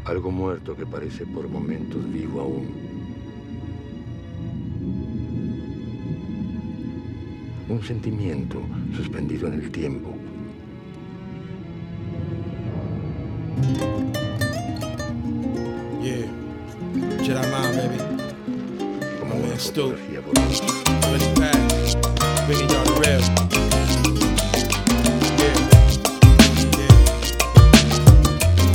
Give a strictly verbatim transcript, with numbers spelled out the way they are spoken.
Algo muerto que parece por momentos vivo aún. Un sentimiento suspendido en el tiempo. Yeah. Jedi Mind, baby. Como My una man Stu. fotografía borrosa.